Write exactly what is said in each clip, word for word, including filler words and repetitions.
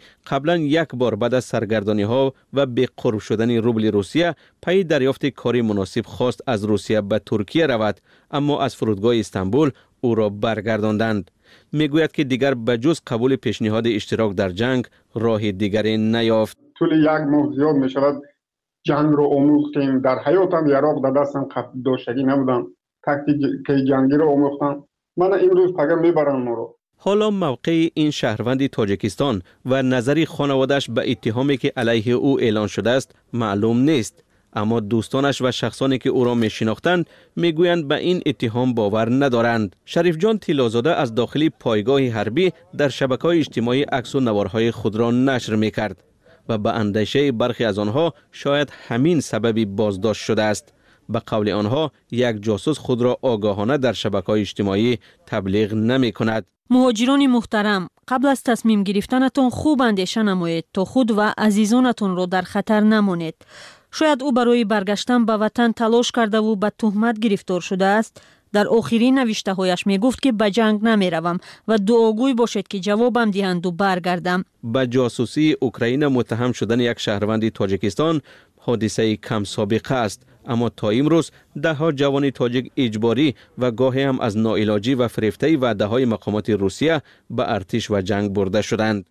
قبلا یک بار بعد از سرگردانی ها و به قرب شدن روبل روسیه پی دریافت کاری مناسب خواست از روسیه به ترکیه رود، اما از فرودگاه استانبول او را برگرداندند. میگوید که دیگر بجز قبول پیشنهاد اشتراک در جنگ راه دیگری نیافت. طول یک ماه زیاد می شود جنگ رو آموختیم. در حیاتم یراق در دستم داشتگی نبودم. تاکتیک جنگی رو آموختم. من امروز پیغام میبرم ما رو. حالا موقع این شهروند تاجیکستان و نظر خانواده‌اش به اتهامی که علیه او اعلان شده است معلوم نیست، اما دوستانش و شخصانی که او را میشناختند میگویند به این اتهام باور ندارند. شریف جان طلازاده از داخل پایگاه حربی در شبکه‌های اجتماعی عکس و نوارهای خود را نشر میکرد و به اندیشه برخی از آنها شاید همین سببی بازداشت شده است. به قول آنها یک جاسوس خود را آگاهانه در شبکه‌های اجتماعی تبلیغ نمی کند. مهاجران محترم، قبل از تصمیم گرفتنتان خوب اندیشه نمایید تا خود و عزیزانتان را در خطر نمانید. شاید او برای برگشتن به وطن تلاش کرده و به تهمت گرفتار شده است. در آخرین نوشته هایش می گفت که به جنگ نمی روم و دعاگوی باشد که جوابم دهند و برگردم. به جاسوسی اوکراین متهم شدن یک شهروند تاجیکستان حادثه کم سابقه است، اما تا امروز ده ها جوان تاجیک اجباری و گاهی هم از ناعلاجی و فریفته وعده های مقامات روسیه به ارتش و جنگ برده شدند.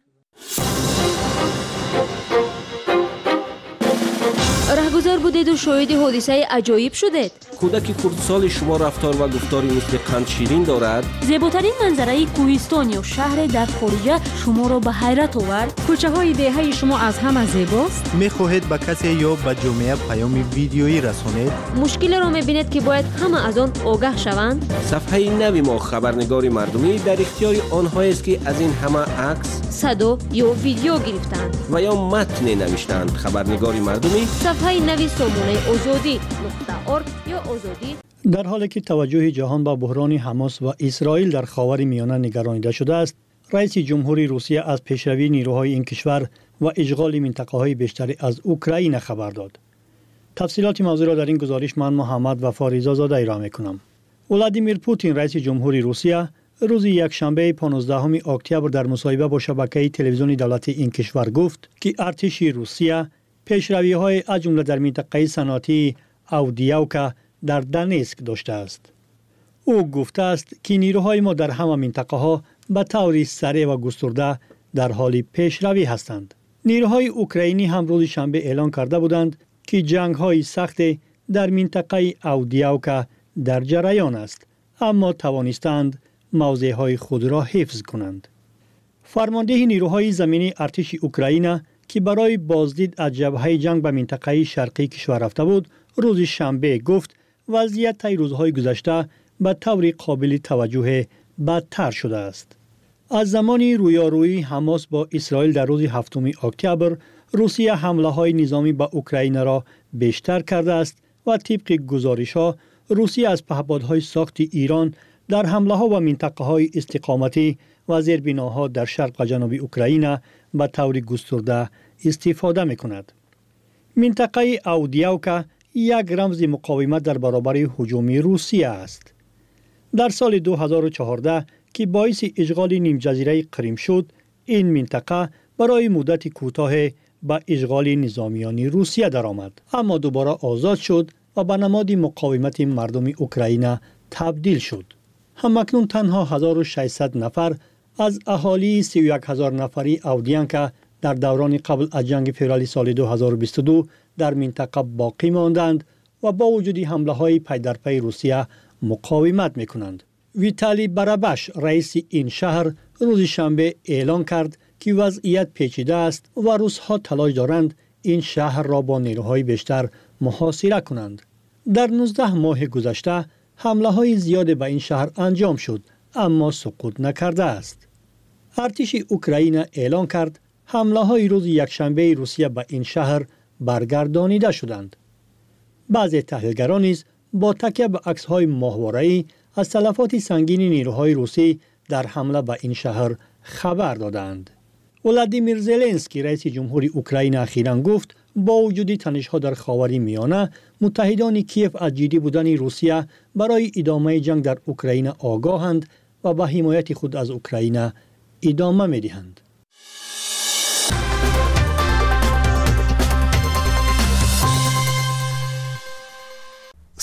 رهگذر بودید و شاهد حادثه عجایب شدید. کودک کردسال شما رفتار و گفتاری مثل قند شیرین دارد. زیباترین منظره کوهستان یا شهر در خارجه شما را به حیرت آورد. کوچه های دهه شما از همه زیباست. میخواهید به کسی یا به جامعه پیام ویدیویی رسانید؟ مشکل را میبینید که باید همه از آن آگاه شوند. صفحه نوی ما خبرنگار مردمی در اختیار آنهایی است که از این همه عکس، صدا یا ویدیو گرفتند و یا متن نوشتند. خبرنگار مردمی صفحه نوی سامانه آزادی نقطه ارگ یا آزادی. در حالی که توجه جهان به بحران حماس و اسرائیل در خاور میانه نگرانیده شده است، رئیس جمهوری روسیه از پیشروی نیروهای این کشور و اشغال منطقه‌های بیشتری از اوکراین خبر داد. تفصیلات موضوع را در این گزارش من محمد وفا رضازاده ارائه می‌کنم. ولادیمیر پوتین رئیس جمهوری روسیه روز یکشنبه پانزدهم اکتبر در مصاحبه با شبکه تلویزیونی دولتی این کشور گفت که ارتش روسیه پیشروی‌های از جمله در منطقه صنعتی اودیوکا در دنیسک داشته است. او گفته است که نیروهای ما در همه منطقه‌ها به طور سریع و گسترده در حال پیشروی هستند. نیروهای اوکراینی هم روز شنبه اعلان کرده بودند که جنگ‌های سخت در منطقه اودیوکا در جریان است، اما توانستند موضعهای خود را حفظ کنند. فرمانده نیروهای زمینی ارتش اوکراین که برای بازدید از جبهه جنگ به منطقه شرقی کشور رفته بود، روز شنبه گفت وضعیت طی روزهای گذشته به طور قابل توجه بدتر شده است. از زمانی رویارویی حماس با اسرائیل در روز هفتم اکتبر، روسیه حمله های نظامی به اوکراین را بیشتر کرده است و طبق گزارش‌ها روسیه از پهپادهای ساخت ایران در حمله ها و منطقه های استقامتی و زیربناها در شرق و جنوب اوکراین به طور گسترده استفاده می کند. منطقه اودیوکا یک رمز مقاومت در برابر هجوم روسیه است. در سال دو هزار و چهارده که باعث اشغال نیم جزیره کریم شد، این منطقه برای مدت کوتاه به اشغال نظامیان روسیه درآمد، اما دوباره آزاد شد و به نماد مقاومت مردم اوکراین تبدیل شد. همکنون تنها هزار و ششصد نفر از اهالی سی و یک هزار نفری اودیانکا در دوران قبل از جنگ فوریه سال دو هزار و بیست و دو در منطقه باقی ماندند و با وجود حمله های پی در پی روسیه مقاومت می کنند. ویتالی برابش رئیس این شهر روز شنبه اعلان کرد که وضعیت پیچیده است و روس‌ها تلاش دارند این شهر را با نیروهای بیشتر محاصره کنند. در نوزده ماه گذشته حمله های زیاد به این شهر انجام شد، اما سقوط نکرده است. ارتش اوکراین اعلان کرد حمله های روز یکشنبه روسیه به این شهر برگردانیده شدند. بعضی تحلیلگران نیز با تکیه به عکس‌های ماهواره‌ای از تلفات سنگین نیروهای روسی در حمله به این شهر خبر دادند. ولادیمیر زلنسکی رئیس جمهوری اوکراین اخیراً گفت با وجود تنش‌ها در خاور میانه، متحدان کیف از جدی بودن روسیه برای ادامه جنگ در اوکراین آگاهند و به حمایت خود از اوکراین ادامه می‌دهند.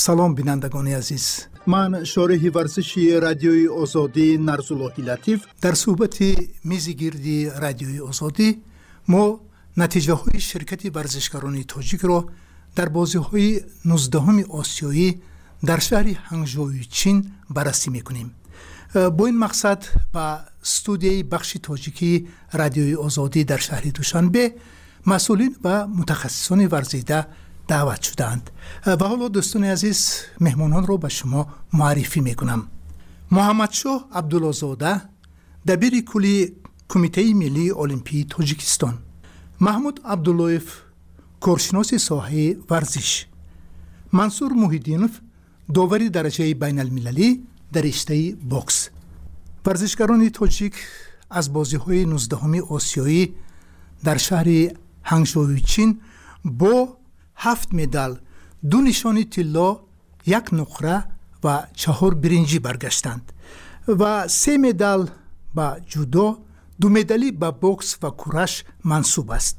салом бинандагони азиз. من شارح ورزشی رادیوی آزادی نرزاللهی لطیف. در صحبت میز گردی رادیوی آزادی ما نتیجه های شرکت ورزشکاران تاجیک را در بازی های نوزدهم آسیایی در شهر هنگژوی چین بررسی میکنیم. با این مقصد با استودیوی بخش تاجیکی رادیوی آزادی در شهر دوشنبه مسئولین و متخصصان ورزیده دعوت شدند و حالا دوستان عزیز مهمانان را به شما معرفی میکنم. محمدشاه عبدالله‌زاده دبیر کلی کمیته ملی المپی تاجیکستان، محمود عبداللهیف کارشناس ساحه ورزش، منصور محیدینوف داور درجه بین المللی در رشته بوکس. ورزشکاران تاجیک از بازی‌های نوزدهم آسیایی در شهر هنگژوی چین با هفت مدال، دو نشان طلا، یک نقره و چهار برنجی برگشتند و سه مدال با جودو، دو مدالی با بوکس و کورش منصوب است.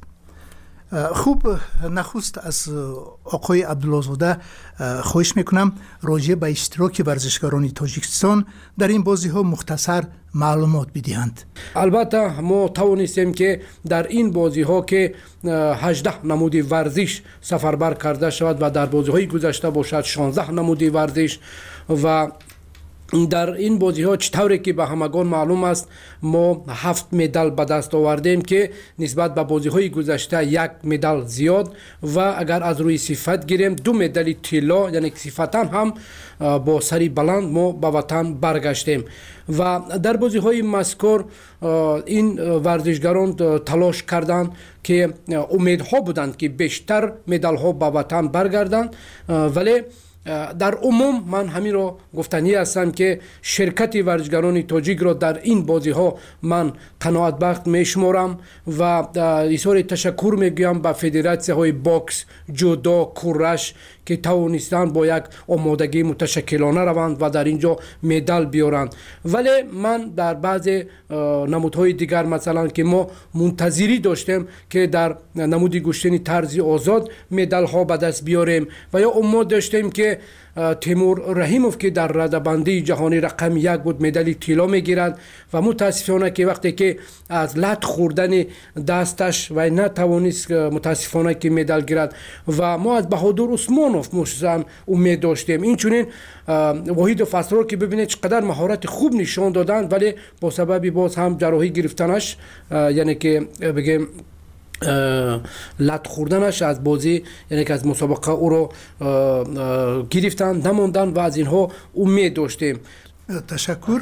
خوب نخست از آقای عبدالله‌زاده خواهش میکنم راجع به اشتراک ورزشکاران تاجیکستان در این بازی ها مختصر معلومات بدهند. البته ما توانستیم که در این بازی ها که هجده نمودی ورزش سفربر کرده شود و در بازی های گذشته باشد شانزده نمودی ورزش و در این بازی ها چطوری که به همگان معلوم است ما هفت مدال به دست آوردیم که نسبت به بازی های گذشته یک مدال زیاد و اگر از روی صفت گیریم دو مدال طلا یعنی صفتا هم با سری بلند ما به وطن برگشتیم و در بازی های مذکور این ورزشگران تلاش کردند که امیدها بودند که بیشتر مدال ها به وطن برگردند ولی در عموم من همین را گفتنی هستم که شرکت ورزشکاران تاجیک را در این بازی ها من قناعت بخت می شمارم و اظهار تشکر می گویم به فدراسیون های بوکس، جودو، کورش که توانستند با یک آمادگی متشکلانه روند و در اینجا مدال بیارند. ولی من در بعض نمودهای دیگر مثلا که ما منتظری داشتیم که در نمود گشتن طرز آزاد مدال ها به دست بیاریم و یا امید داشتیم که تیمور رحیموف که در رده‌بندی جهانی رقم یک بود مدال طلا میگیرد و متاسفانه که وقتی که از لط خوردن دستش و نتوانست متاسفانه که مدال گیرد و ما از بهادر عثمانوف مشزم امید داشتیم. این چونین وحید فسرور که ببینید چقدر مهارت خوب نشان دادند ولی با سبب باز هم جراحی گرفتنش یعنی که بگیم لط خوردنش از بازی یعنی که از مسابقه او رو گرفتن نموندن و از اینها امید داشتیم. تشکر.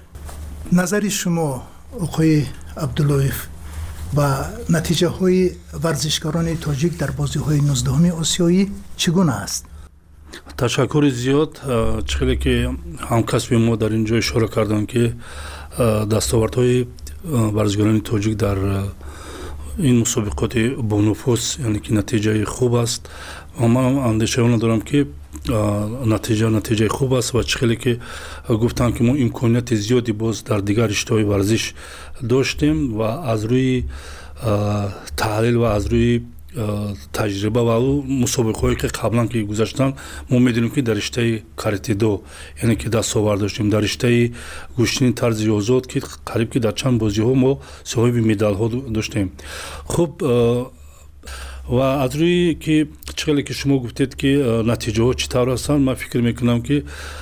نظر شما آقای عبداللهیف با نتیجه های ورزشکاران تاجیک در بازی های نوزدهم آسیایی چگونه است؟ تشکر زیاد. چخیلی که همکسب ما در اینجا اشاره کردن که دستاوردهای ورزشکاران تاجیک در این مسابقات با نفوذ یعنی که نتیجه خوب است. من اندیشه اون دارم که نتیجه نتیجه خوب است و خیلی که گفتم که ما امکانات زیادی باز در دیگر رشته‌های ورزش داشتیم و از روی تحلیل و از روی تجربه و مسابقه‌هایی که قبلا که گذشتن ما می‌دونیم که در رشته کاراته دو یعنی که دستاورد داشتیم، در رشته گوشتن طرز آزاد که قریب که در چند بازی‌ها ما صاحب مدال‌ها داشتیم. خب و از روی که چقدر که شما گفتید که نتیجه ها چطور هستن من فکر میکنم که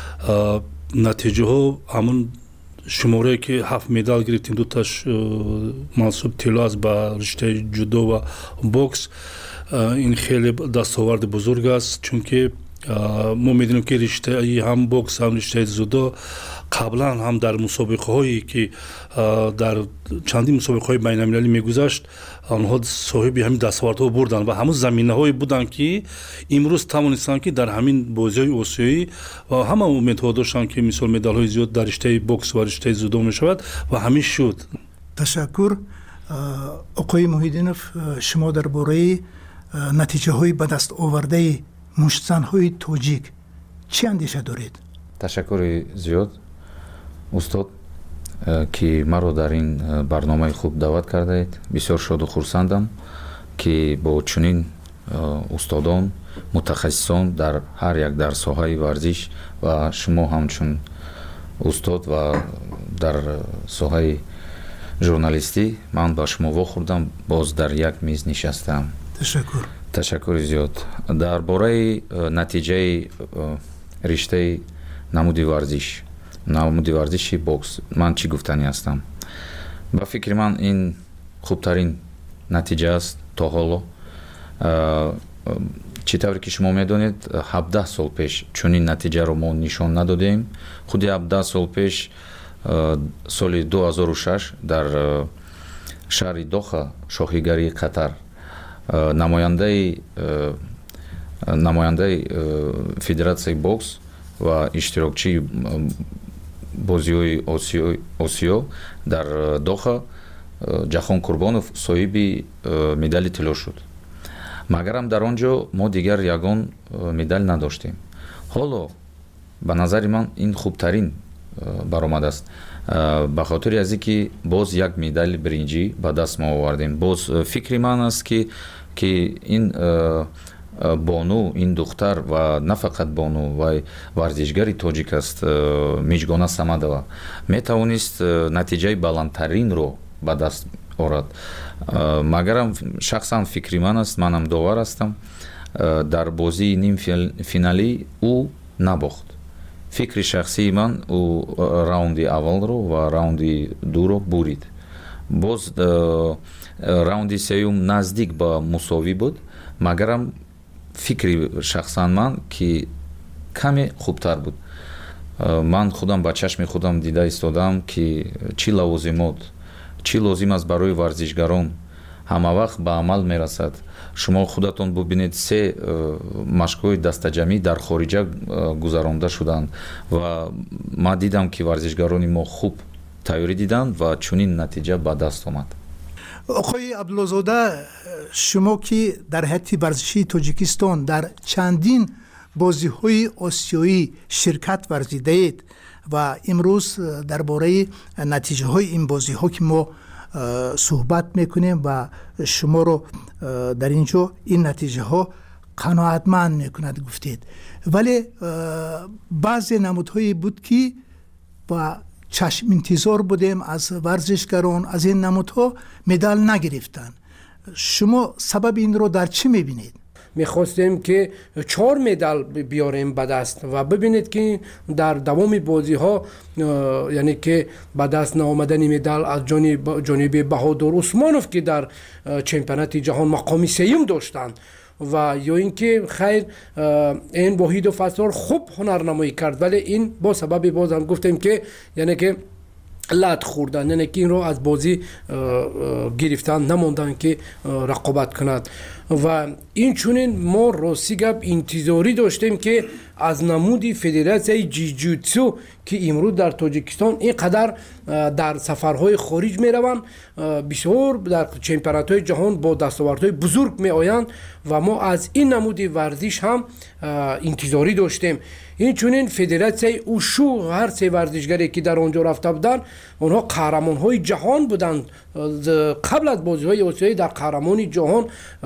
نتیجه ها همون شماره که هفت مدال گرفتیم دو تاش منصوب طلا است با رشته جودو و بوکس این خیلی دستاورد بزرگ است چون که ما میدونیم که رشته هم بوکس هم رشته جودو قبلا هم در مسابقه هایی که در چندین مسابقه های بین المللی میگذشت آنها صاحب همین دستاوردها بردن و همون زمینه هایی بودن که امروز توانستن که در همین بازی های آسیایی و همه امیدها داشتن که مثال مدال های زیاد در رشته بوکس و رشته جودو میشود و همین شد. تشکر. آقای محیدینوف شما درباره نتیجه های به دست آورده مشتزن های تاجیک چی اندیشه دارید؟ تشکر زیاد استاد که مرا در این برنامه خوب دعوت کرده اید. بسیار شاد و خرسندم که با چنین устодон мутахассисон дар ҳар як дар соҳаи варзиш ва шумо ҳамчун устод ва дар соҳаи журналистӣ ман ба шумо вохӯрдам боз дар як миз нишастам. ташаккур. ташаккури зиёд. дар бораи натиҷаи риштаи намуди варзиш намуди варзиши бокс ман чӣ гуфтанӣ ҳастам? ба фикри ман ин хубтарин натиҷа аст то ҳоло. чӣ тавре ки шумо медонед ҳабдаҳ сол пеш чунин натиҷаро мо нишон надодем. худи ҳабдаҳ сол пеш соли ду ҳазору шаш дар шаҳри доха шоҳигарии қатар намояндаи намояндаи федератсияи бокс ва иштирокчии бозиҳои осиё дар доха ҷахон Курбонов соҳиби медали тилло шуд. магарам дар он ҷо мо дигар ягон медал надоштем. ҳоло ба назари ман ин хубтарин баромадааст ба хотири аз ин ки боз як медали биринҷӣ ба даст мо овардем. боз фикри ман аст ки ки ин бону ин духтар ва на фақат бону ва варзишгари тоҷик аст миҷгона Самадова метавонист натиҷаи баландтаринро ба даст орад. магарам шахсан фикри ман аст, манам довар ҳастам, дар бозии ним финалӣ ӯ набохт. фикри шахсии ман ӯ раунди аввалро ва раунди дуро бурид. боз раунди сеюм наздик ба мусовӣ буд, магарам фикри шахсан ман ки каме хубтар буд. ман худам ба чашми худам дида истодам ки чӣ лавозимот чӣ лозим аст барои варзишгарон ҳамавақт ба амал мерасад. шумо худатон бубинед се машқҳои дастаҷамӣ дар хориҷа гузаронда шуданд ва ман дидам ки варзишгарони мо хуб тайёрӣ диданд ва чунин натиҷа ба даст омад. оқои Абдуллозода, шумо ки дар ҳайати варзишии Тоҷикистон дар чандин бозиҳои осиёӣ ширкат варзидаед ва имрӯз дар бораи натиҷаҳои ин бозиҳо ки мо суҳбат мекунем ва шуморо дар ин ҷо ин натиҷаҳо қаноатманд мекунад гуфтед, вале баъзе намудҳое буд ки ба чашм интизор будем аз варзишгарон аз ин намудҳо медал нагирифтанд. шумо сабаби инро дар чӣ мебинед? میخواستیم که چهار مدال بیاریم به دست و ببینید که در دوام بازی ها یعنی که به دست نآمدن مدال از جانب جانب بهادر عثمانوف که در چمپیونات جهان مقام سوم داشتند و یا اینکه خیر این وحید و فصل خوب هنرنمایی کرد، ولی این با سبب باز هم گفتیم که یعنی که لط خوردن، یعنی که این رو از بازی گرفتن نموندن که رقابت کند و این چونین ما راستی گپ انتظاری داشتیم که از نمودی فدراسیون جیجوتسو که امروز در تاجیکستان اینقدر در سفرهای خارج می روند، بسیار در چمپیونات‌های جهان با دستاوردهای بزرگ می آیند و ما از این نمودی ورزش هم انتظاری داشتیم. این چونین فدراسیون اوشو هر سه ورزشگری که در آنجا رفته بودند اونها قهرمان‌های جهان بودند. قبل از بازی‌های آسیایی در قهرمانی جهان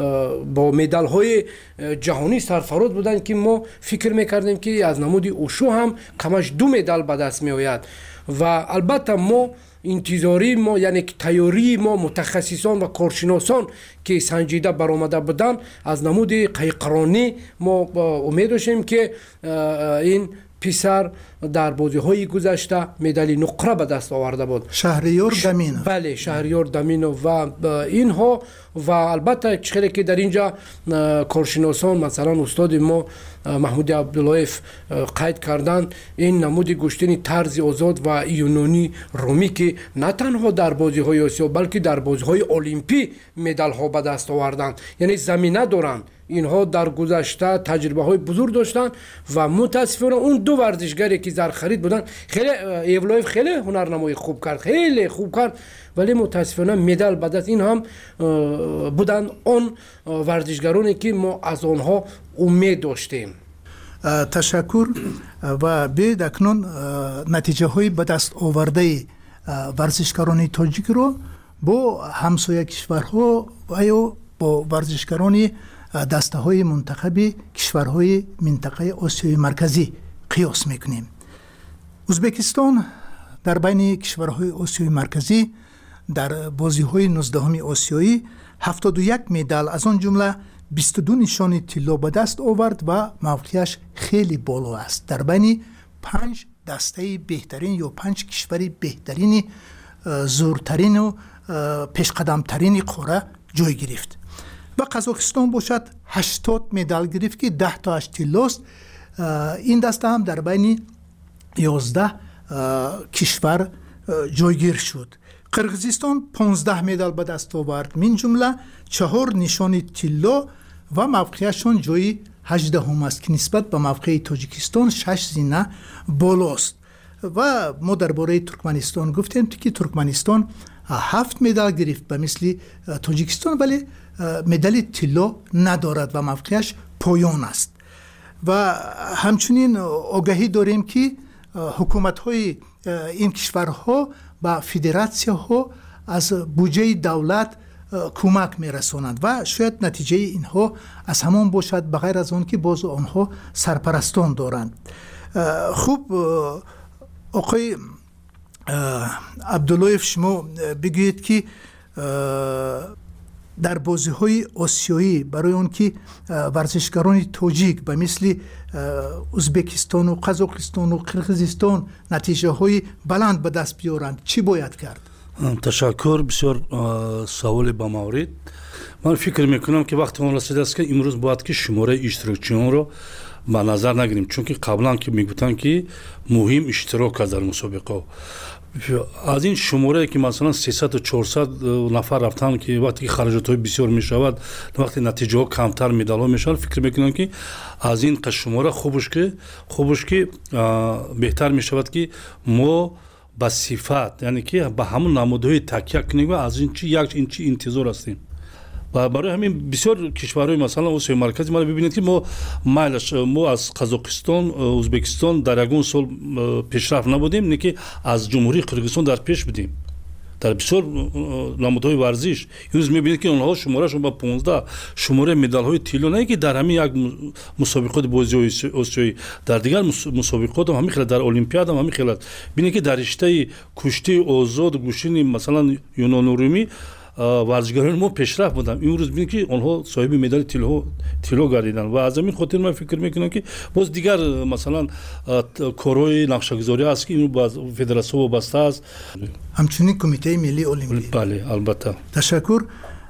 با مدال‌های جهانی سرفراز بودند که ما فکر می‌کردیم که از نمودی اوشو هم کمش دو مدال به دست می‌آید و البته ما انتظاری ما یعنی تیاری ما متخصصان و کارشناسان که سنجیده برآمده بودند از نمود قیقرانی ما امید داشتیم که این پسر در بازی‌های گذشته مدال نقره به دست آورده بود. شهریار دامینو. بله، شهریار دامینو و اینها و البته چخیلی که در اینجا کارشناسان مثلا استاد ما محمود عبداللهیف قید کردن این نمود گشتنی طرز آزاد و یونانی رومی که نه تنها در بازی‌های آسیا بلکه در بازی‌های المپی مدال ها به دست آوردند، یعنی زمینه دارند. اینها در گذشته تجربه های بزرگ داشتند و متاسفانه اون دو ورزشگری که زر خرید بودن خیلی ایولایف خیلی هنرنمایی خوب کرد، خیلی خوب کرد، ولی متاسفانه مدال به دست این هم بودن اون ورزشگرانی که ما از آنها امید داشتیم. تشکر و بعد اکنون نتیجه های به دست آورده ورزشکاران تاجیک رو با همسایه کشورها و یا با ورزشکاران دسته‌های منتخب کشورهای منطقه آسیای مرکزی قیاس میکنیم. ازبکستان در بین کشورهای آسیای مرکزی در بازی‌های نوزدهم آسیایی هفتاد و یک مدال از آن جمله بیست و دو نشان طلا به دست آورد و موقعیتش خیلی بالا است. در بین پنج دسته بهترین یا پنج کشور بهترین زورترین و پیشقدمترین قاره جای گرفت. و قزاقستان باشد هشتاد مدال گرفت که ده تاش طلاست. این دسته هم در بین یازده کشور جایگیر شد. قرقیزستان پانزده مدال به دست آورد، من جمله چهار نشان طلا و موقعیتشان جای هجدهم است که نسبت به موقع تاجیکستان شش زینه بالاست. و ما درباره ترکمنستان گفتیم که ترکمنستان هفت مدال گرفت به مثل تاجیکستان، ولی مدال طلا ندارد و موقعیتش پایان است. و همچنین آگاهی داریم که حکومت‌های این کشورها با فدراسیه ها از بودجه دولت کمک میرسانند و شاید نتیجه اینها از همان باشد، بغیر از آن که باز آنها سرپرستان دارند. خوب آقای عبداللهیف، شما بگویید که در بازی های آسیایی برای اون که ورزشکاران تاجیک به مثل ازبکستان و قزاقستان و قرقیزستان نتیجه های بلند به دست بیارند، چی باید کرد؟ تشکر. بسیار سوال با مورد. من فکر میکنم که وقتی اون رسیده است که امروز باید که شماره اشتراکچیان رو به نظر نگیریم، چون که قبلا که میگفتن که مهم اشتراک از در مسابقه. از این شماره که مثلا سیصد و چهارصد نفر رفتن که وقتی که خرجات های بسیار می شود، وقتی نتیجه ها کمتر مدال ها می شود، فکر میکنم که از این شماره خوبش که خوبش که بهتر می شود که ما با صفت، یعنی که به همون نمودهای تکیه کنیم و از این چی یک این چی انتظار هستیم. و برای همین بسیار کشورهای مثلا آسیای مرکزی ما ببینید که ما مایلش ما از قزاقستان، ازبکستان در یگون سال پیشرفت نبودیم، نه که از جمهوری قرقیزستان در پیش بودیم در بسیار نمودهای ورزش. امروز میبینید که اونها شمارهشون با پانزده شماره مدال های طلا، نه که در همین یک مسابقات بازی آسیایی، در دیگر مسابقات هم همین خیلی، در المپیاد هم همین خیلی. ببینید که در رشته کشتی آزاد گوشین مثلا یونان رومی ورزشکاران ما پیشرفت بودن. امروز ببینید که آنها صاحب مدال طلا طلا گردیدن و از همین خاطر من فکر میکنم که باز دیگر مثلا کارهای نقشه‌گذاری است که این باز فدراسیون وابسته است، همچنین کمیته ملی المپیک. بله البته. تشکر.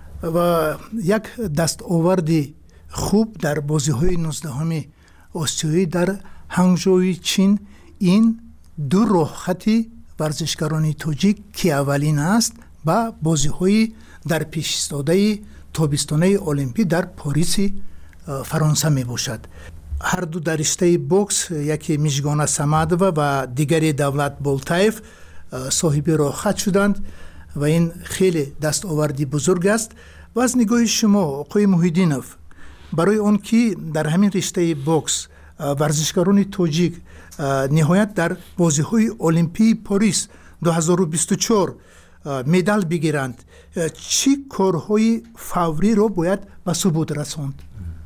و یک دستاورد خوب در بازی‌های نوزدهم آسیایی در هنگژو چین این دو راهخطی ورزشکاران تاجیک که اولین است با بازی‌های در پیش ایستاده تابستانه المپیک در پاریس فرانسه می باشد. هر دو در رشته بوکس، یکی میژگان سمدووا و دیگری دولت بولتایف صاحب راهخط شدند و این خیلی دستاوردی بزرگ است. و از نگاه شما آقای محیدینوف، برای آن که در همین رشته بوکس ورزشکاران تاجیک نهایت در بازی‌های المپیک پاریس دو هزار و بیست و چهار مدال بگیرند، چی کارهای فوری رو باید به ثبوت رساند؟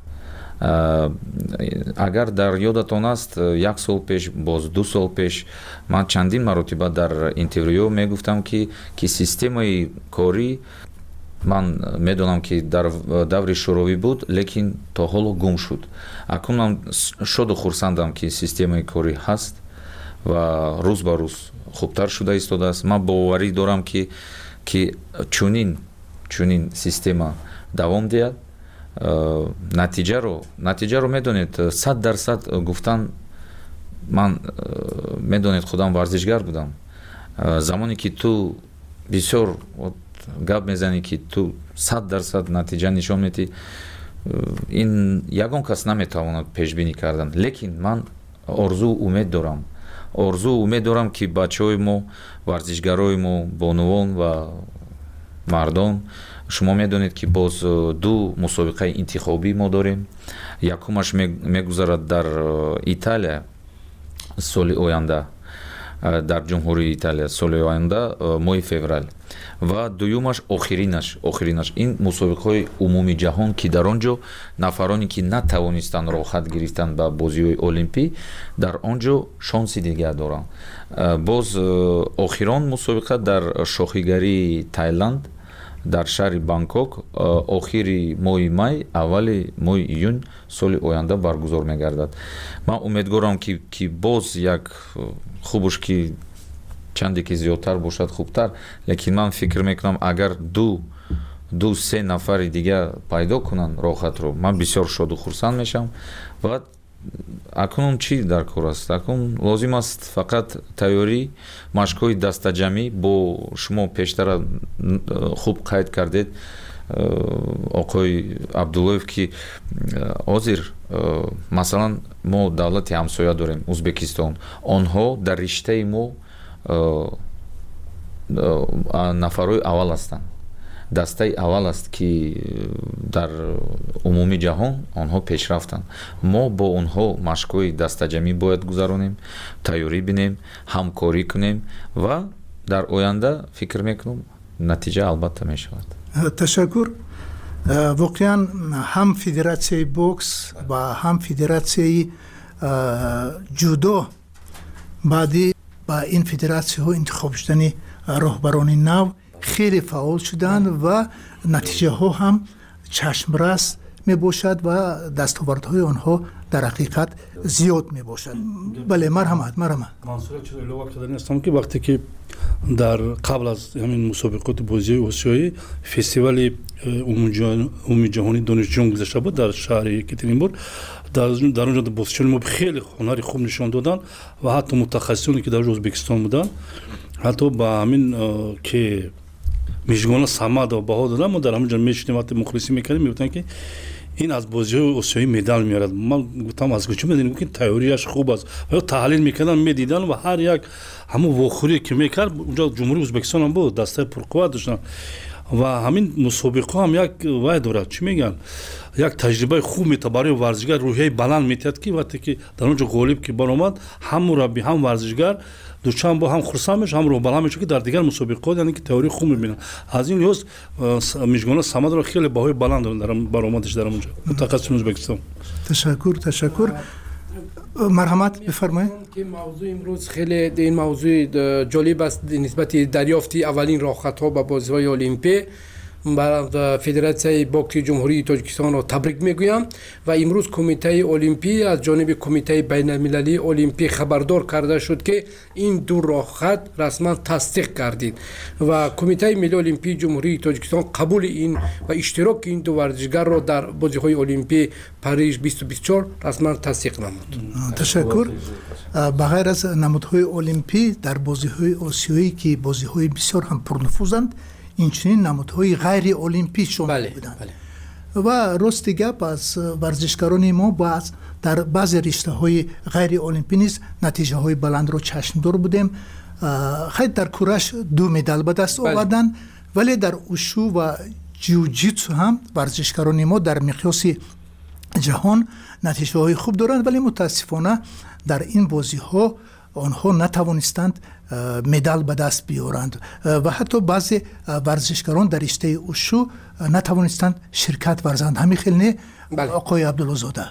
اگر در یادتان است یک سال پیش، باز دو سال پیش، من چندین مرتبه در اینترویو میگفتم که که سیستم کاری من میدونم که در دور شوروی بود، لیکن تا حالا گم شد. اکنون من شاد و خرسندم که سیستم کاری هست و روز به روز خوبتر شده ایستاده است. من باوری دارم که که چونین چونین سیستم دوام دهد. نتیجه رو نتیجه رو میدونید صد درصد گفتن، من میدونید خودم ورزشگر بودم. زمانی که تو بسیار گپ میزنی که تو صد درصد نتیجه نشون میدی، این یگان کس نمیتواند پیش بینی کردن. لیکن من آرزو امید دارم آرزو امید دارم که بچهای ما، ورزشگرای ما، بانوان و مردان، شما میدونید که باز دو مسابقه انتخابی ما داریم. یکمش میگذرد در ایتالیا سال آینده дар ҷумҳурии Италия соли оянда моҳи феврал ва дуюмаш охиринаш охиринаш ин мусобиқаҳои умуми ҷаҳон ки дар он ҷо нафароне ки натавонистанд роҳат гирифтанд ба бозиҳои олимпӣ дар он ҷо шонси дигар доранд. боз охирон мусобиқа дар шохигарии Таиланд дар шаҳри Бангкок охири моҳи май аввали моҳи июн соли оянда баргузор мегардад. ман умедворам ки ки боз як хубуш ки чанде ки зиёдтар бошад хубтар, лекин ман фикр мекунам агар ду ду се нафари дигар пайдо кунанд роҳатро, ман бисёр шоду хурсанд мешавам. ва акнун чӣ дар кор аст? Акнун лозим аст фақат тайёрӣ, машқҳои дастаҷамӣ. бо шумо пештара хуб қайд кардед оқои Абдуллоев ки ҳозир масалан мо давлати ҳамсоя дорем Узбекистон, онҳо дар риштаи мо нафарои аввал ҳастанд, дастаи аввал аст ки дар умуми ҷаҳон онҳо пешрафтанд. мо бо онҳо машқҳои дастаҷамӣ бояд гузаронем, тайёрӣ бинем, ҳамкорӣ кунем ва дар оянда фикр мекунам натиҷа албатта мешавад. ташаккур. воқеан ҳам федератсияи бокс ва ҳам федератсияи ҷудо баъди ба ин федератсияҳо интихоб шудани роҳбарони нав хеле фаъол шуданд ва натиҷаҳо ҳам чашмрас мебошад ва дастовардҳои онҳо дар ҳақиқат зиёд мебошад. бале марҳамат марҳамат. мансур чиро илова кардан астам ки вақте ки дар қабл аз ҳамин мусобиқоти бозиҳои осиёӣ фестивали умумиҷаҳонии донишҷӯён гузашта буд дар шаҳри Екатеринбург. дар он ҷо бозичони мо хеле ҳунари хуб нишон доданд ва ҳатто мутахассисоне ки дар Ӯзбекистон буданд, ҳатто ба ҳамин ки мижгона самад ва баҳо додан, мо дар ҳамин ҷо мешидем вақте мухлисӣ мекардем, мегуфтанд ки ин аз бозиҳои осиёӣ медал меорад. ман гуфтам аз куҷо медонем ки тайёрияш хуб аст. ва таҳлил мекардам, медидан ва ҳар як ҳамон вохӯрие ки мекард, унҷо ҷумҳурии Ӯзбекистон ҳам буд, дастаи пурқувват доштанд ва ҳамин мусобиқа ҳам як вай дорад, чӣ мегӯянд, як таҷрибаи хуб метавад барои варзишгар, рӯҳияи баланд метиҳад ки вақте ки дар он ҷо ғолиб ки баромад, ҳам мураббӣ ҳам варзишгар дучанд бо ҳам хурсанд мешавад, ҳам рӯҳбаланд мешавад ки дар дигар мусобиқот яъне ки теории хуб мебинанд. аз ин лиҳоз мижгона самадро хеле баҳои баланд баромадаш дар он ҷо мутахассисони Ӯзбекистон. ташаккур ташаккур. марҳамат бифармоед. ки мавзӯи имрӯз хеле ин мавзӯи ҷолиб аст нисбати дарёфти аввалин роҳхатҳо ба бозиҳои олимпӣ. ба федератсияи бокси ҷумҳурии Тоҷикистонро табрик мегӯям ва имрӯз кумитаи олимпӣ аз ҷониби кумитаи байналмилалии олимпӣ хабардор карда шуд ки ин ду роҳхат расман тасдиқ гардид ва кумитаи миллии олимпии ҷумҳурии Тоҷикистон қабули ин ва иштироки ин ду варзишгарро дар бозиҳои олимпии Париж бисту бисту чор расман тасдиқ намуд. ташаккур. ба ғайр аз намудҳои олимпӣ дар бозиҳои осиёӣ ки бозиҳои бисёр ҳам пурнуфузанд, инчунин намудҳои ғайри олимпӣ шомил буданд. ва рости гап аз варзишгарони мо баъз дар баъзе риштаҳои ғайри олимпӣ низ натиҷаҳои баландро чашмдор будем. хай дар кураш ду медал ба даст оварданд, вале дар ушу ва ҷиуҷитсу ҳам варзишгарони мо дар миқёси ҷаҳон натиҷаҳои хуб доранд, вале мутаассифона дар ин бозиҳо онҳо натавонистанд медал ба даст биёранд ва ҳатто баъзе варзишгарон дар риштаи ушу натавонистанд ширкат варзанд. ҳамин хел не оқои Абдуллозода?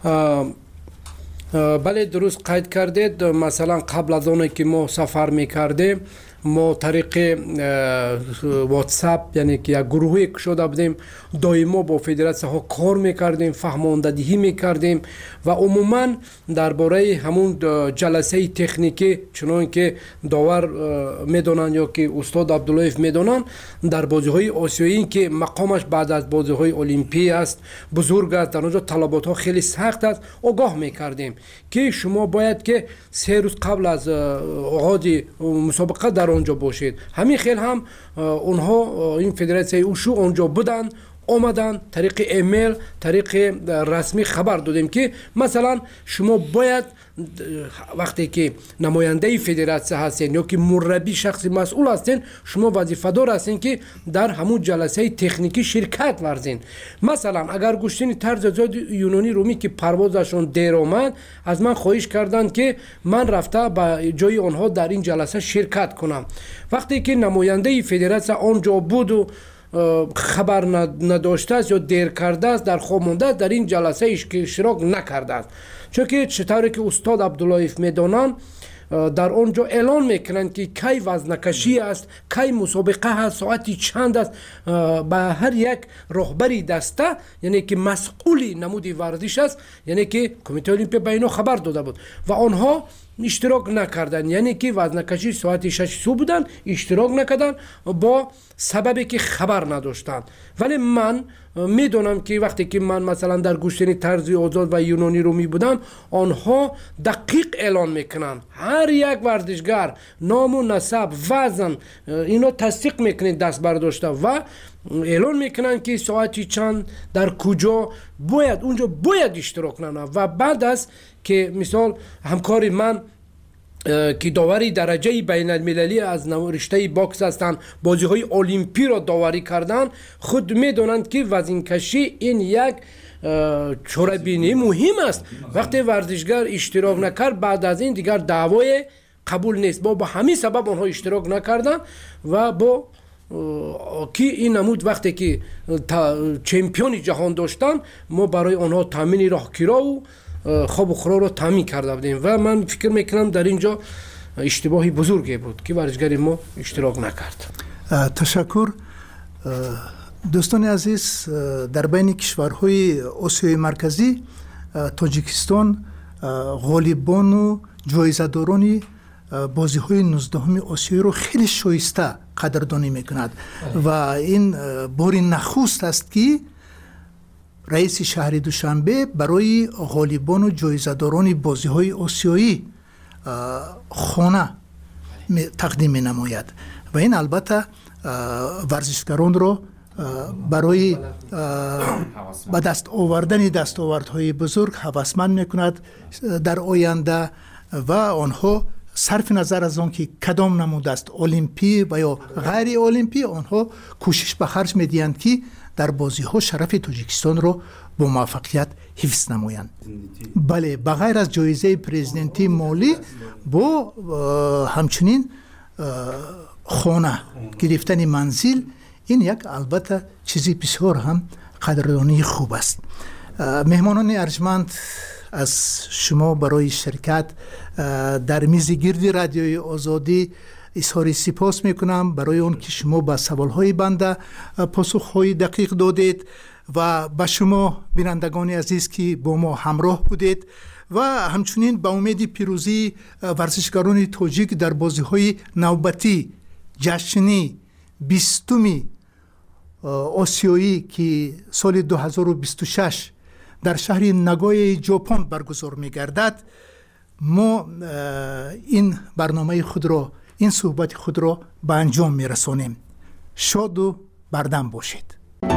бале дуруст қайд кардед. масалан қабл аз оне ки мо сафар мекардем, мо тариқи ватсап яъне ки як гурӯҳе кушода будем, доимо бо федератсияҳо кор мекардем, фаҳмондадиҳӣ мекардем ва умуман дар бораи ҳамун ҷаласаи техникӣ, чунон ки довар медонанд ё ки устод Абдуллоев медонанд, дар бозиҳои осиёӣ ки мақомаш баъд аз бозиҳои олимпӣ аст, бузург аст, дар он ҷо талаботҳо хеле сахт аст, огоҳ мекардем ки шумо бояд ки се рӯз қабл аз оғози мусобиқа дар он ҷо бошед. ҳамин хел ҳам онҳо ин федератсияи ушу он ҷо буданд, آمدن طریق ایمیل طریق رسمی خبر دادیم که مثلا شما باید وقتی که نماینده فدراسیون هستین یا که مربی شخصی مسئول هستین شما وظیفه‌دار هستین که در همون جلسه تکنیکی شرکت ورزین. مثلا اگر گوشتین طرز زاد یونانی رومی که پروازشون دیر آمد از من خواهش کردند که من رفته به جای آنها در این جلسه شرکت کنم. وقتی که نماینده فدراسیون آنجا بود و خبر نداشته است یا دیر کرده است در خواب مانده در این جلسه اشتراک نکرده است، چون که چطوری که استاد عبداللهیف میدانند در آنجا اعلان میکنند که کی وزنکشی است، کی مسابقه هست، ساعتی چند است، به هر یک رهبری دسته یعنی که مسئولی نمودی ورزش است یعنی که کمیته المپیک به اینا خبر داده بود و آنها اشتراک نکردن، یعنی که وزنکشی ساعت شش صبح بودن اشتراک نکردن با سببی که خبر نداشتن. ولی من میدونم که وقتی که من مثلا در گوشتنی طرزی آزاد و یونانی رومی بودم آنها دقیق اعلان میکنن هر یک ورزشگر نام و نسب وزن اینا تصدیق میکنن دست برداشته و اعلان میکنن که ساعتی چند در کجا باید اونجا باید اشتراک کنن و بعد از که مثال همکار من که داوری درجه بین المللی از رشته باکس هستند بازی های المپی را داوری کردن خود میدونند که وزن کشی این یک چوربینی مهم است. وقتی ورزشگر اشتراک نکرد بعد از این دیگر دعوای قبول نیست. با با همین سبب آنها اشتراک نکردن و با که این نمود وقتی که چمپیون جهان داشتن ما برای آنها تامین راهگیرا و خواب و خورا رو تامین کرده بودیم و من فکر میکنم در اینجا اشتباهی بزرگی بود که ورزشگر ما اشتراک نکرد. تشکر. دوستان عزیز، در بین کشورهای آسیای مرکزی تاجیکستان غالبان و جایزه‌داران بازی‌های نوزدهم آسیایی رو خیلی شایسته قدردانی میکند و این بار نخست است که رئیس شهر دوشنبه برای غالبان و جایزه‌داران بازی‌های آسیایی خانه تقدیم می‌نماید و این البته ورزشکاران را برای به دست آوردن دستاوردهای بزرگ هوسمند می‌کند در آینده و آنها صرف نظر از آن که کدام نمود است المپی و یا غیر المپی آنها کوشش به خرج می‌دهند که در بازی‌ها شرف تاجیکستان را با موفقیت حفظ نمایند. بله، بغیر از جایزه پرزیدنتی مالی با همچنین خانه گرفتن منزل این یک البته چیزی بسیار هم قدردانی خوب است. مهمانان ارجمند از شما برای شرکت در میز گرد رادیوی آزادی اظهار سپاس میکنم برای اون که شما به سوالهای بنده پاسخهای دقیق دادید و به شما بینندگان عزیز که با ما همراه بودید و همچنین به امید پیروزی ورزشکاران تاجیک در بازی‌های نوبتی جشنی بیستمی آسیایی که سال دو هزار و بیست و شش در شهر ناگویا ژاپن برگزار می‌گردد ما این برنامه خود را این صحبت خود را به انجام می‌رسانیم. شاد و بردم باشید.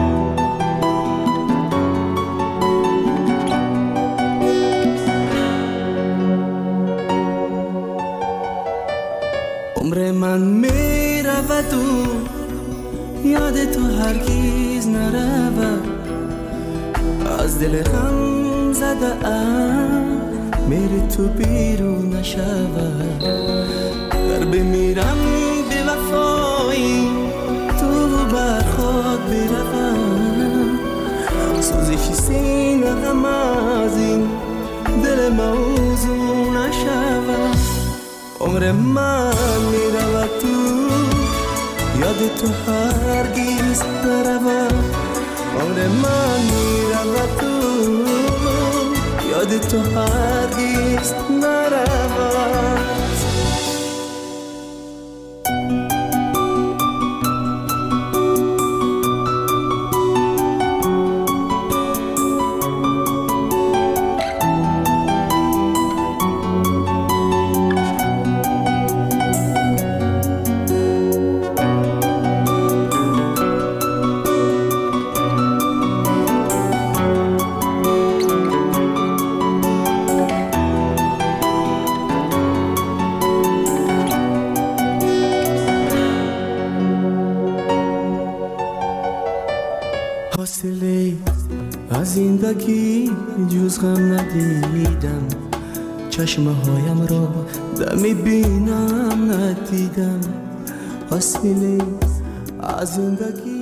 عمر من می رود و یاد تو هرگز نرود از دل غم زده ام میری تو بیرون نشود گر بمیرم به وفایی تو بر خود بروم سوزش سینه غم از این دل موضوع نشود عمر من میرود تو یاد تو هرگز نرود عمر من میرود تو یاد تو هرگز نرود فاصله از زندگی جز غم ندیدم چشمه هایم را دمی بینم ندیدم فاصله از زندگی